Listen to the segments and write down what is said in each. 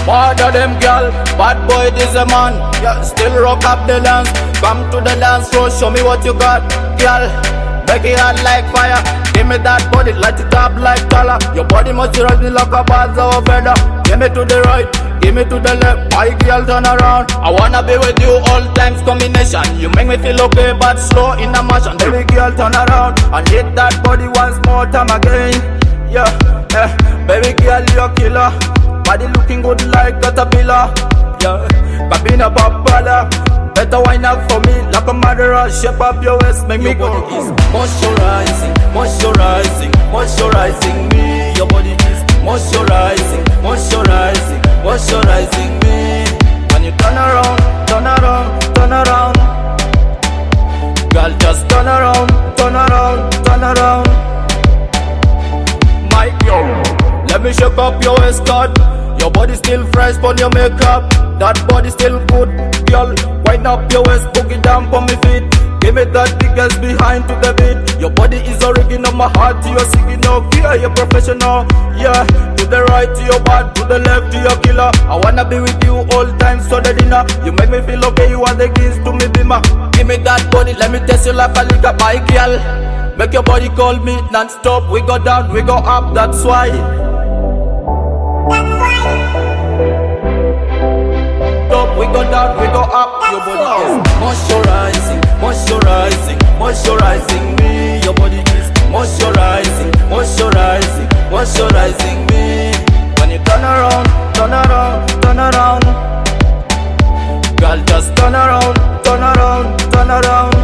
Part of them girl, bad boy this a man. Yeah, still rock up the dance. Come to the dance floor, show me what you got, girl. Make it hot like fire. Give me that body, light it up like color. Your body must rise me like a bird of a feather. Give me to the right, give me to the left. My girl turn around. I wanna be with you all times combination. You make me feel okay but slow in a motion. Baby girl turn around and hit that body once more time again. Yeah, baby girl you a killer. Body looking good like caterpillar. Yeah, Babina Babala. Better wind up for me like a murderer. Shape up your waist, make me go. Is moisturizing, moisturizing, moisturizing me. Your body is moisturizing, moisturizing, moisturizing me. When you turn around, turn around, turn around, girl, just turn around, turn around, turn around. My girl, let me shake up your waist cut. Your body still fresh on your makeup. That body still good, girl. Wind up your waist, boogie down for me feet. Give me that biggest behind to the beat. Your body is original, my heart to your singing. Okay, you're professional, yeah. To the right to your bad, to the left to your killer. I wanna be with you all time, so the dinner. You make me feel okay, you are the keys to me bima. Give me that body, let me test you like a liquor, my girl. Make your body call me non-stop. We go down, we go up, that's why. We go down, we go up. Your body is moisturizing, moisturizing, moisturizing me. Your body is moisturizing, moisturizing, moisturizing me. When you turn around, turn around, turn around, girl, just turn around, turn around, turn around.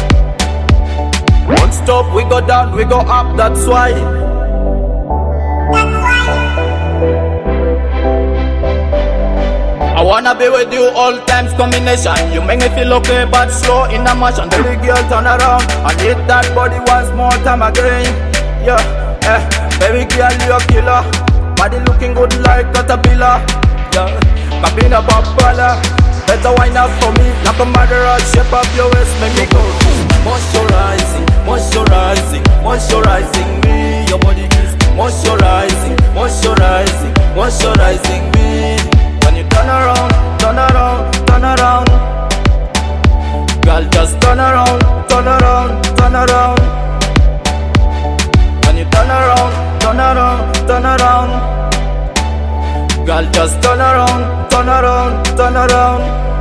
Won't stop, we go down, we go up, that's why. I wanna be with you all times combination. You make me feel okay but slow in a motion. Baby girl turn around and hit that body once more time again. Yeah, baby girl you a killer. Body looking good like caterpillar. Yeah, Babina Babala. Better wind up for me like a murderer. Shape up your waist, make me go. Moisturizing, moisturizing, moisturizing me. Your body is moisturizing, moisturizing, moisturizing me. When you turn around, turn around, turn around, girl, just turn around, turn around, turn around. When you turn around, turn around, turn around, girl, just turn around, turn around, turn around.